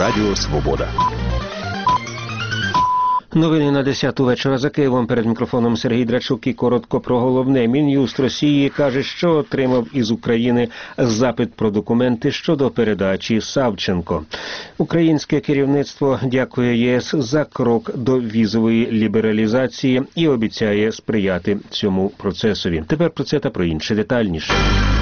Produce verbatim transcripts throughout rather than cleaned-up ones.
Радіо Свобода. Новини на десяту вечора за Києвом. Перед мікрофоном Сергій Драчук і коротко про головне. Мін'юст Росії каже, що отримав із України запит про документи щодо передачі Савченко. Українське керівництво дякує ЄС за крок до візової лібералізації і обіцяє сприяти цьому процесові. Тепер про це та про інше детальніше.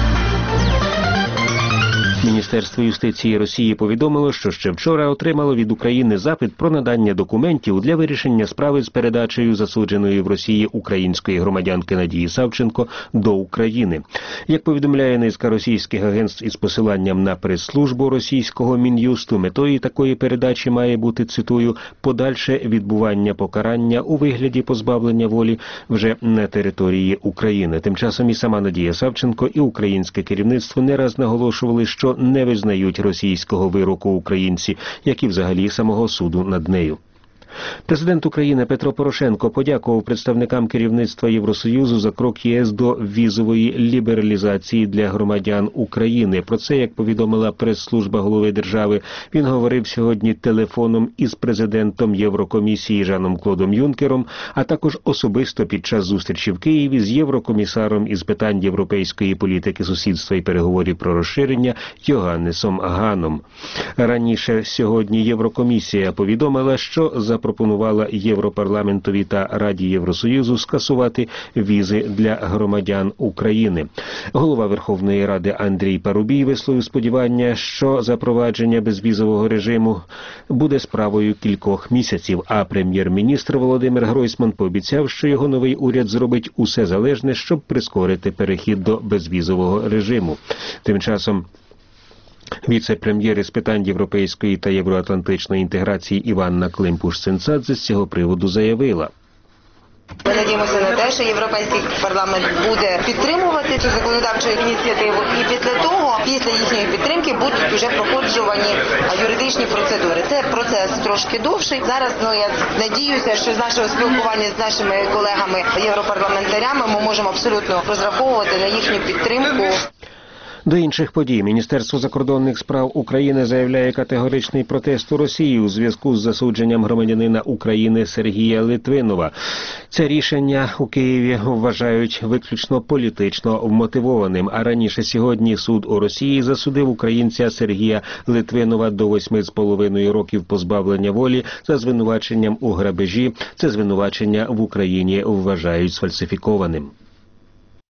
Міністерство юстиції Росії повідомило, що ще вчора отримало від України запит про надання документів для вирішення справи з передачею засудженої в Росії української громадянки Надії Савченко до України. Як повідомляє низка російських агентств із посиланням на прес-службу російського Мін'юсту, метою такої передачі має бути, цитую, подальше відбування покарання у вигляді позбавлення волі вже на території України. Тим часом і сама Надія Савченко, і українське керівництво не раз наголошували, що не визнають російського вироку українці, як і взагалі самого суду над нею. Президент України Петро Порошенко подякував представникам керівництва Євросоюзу за крок ЄС до візової лібералізації для громадян України. Про це, як повідомила прес-служба голови держави, він говорив сьогодні телефоном із президентом Єврокомісії Жаном Клодом Юнкером, а також особисто під час зустрічі в Києві з єврокомісаром із питань європейської політики, сусідства і переговорів про розширення Йоганнесом Ганом. Раніше сьогодні Єврокомісія повідомила, що за запропонувала Європарламентові та Раді Євросоюзу скасувати візи для громадян України. Голова Верховної Ради Андрій Парубій висловив сподівання, що запровадження безвізового режиму буде справою кількох місяців, а прем'єр-міністр Володимир Гройсман пообіцяв, що його новий уряд зробить усе залежне, щоб прискорити перехід до безвізового режиму. Тим часом віце-прем'єр із питань європейської та євроатлантичної інтеграції Іванна Климпуш-Цинцадзе з цього приводу заявила. Ми надіємося на те, що Європейський парламент буде підтримувати цю законодавчу ініціативу, і після того, після їхньої підтримки, будуть вже проходжувані юридичні процедури. Це процес трошки довший. Зараз, ну, я надіюся, що з нашого спілкування з нашими колегами-європарламентарями ми можемо абсолютно розраховувати на їхню підтримку. До інших подій. Міністерство закордонних справ України заявляє категоричний протест у Росії у зв'язку з засудженням громадянина України Сергія Литвинова. Це рішення у Києві вважають виключно політично вмотивованим, а раніше сьогодні суд у Росії засудив українця Сергія Литвинова до восьми з половиною років позбавлення волі за звинуваченням у грабежі. Це звинувачення в Україні вважають сфальсифікованим.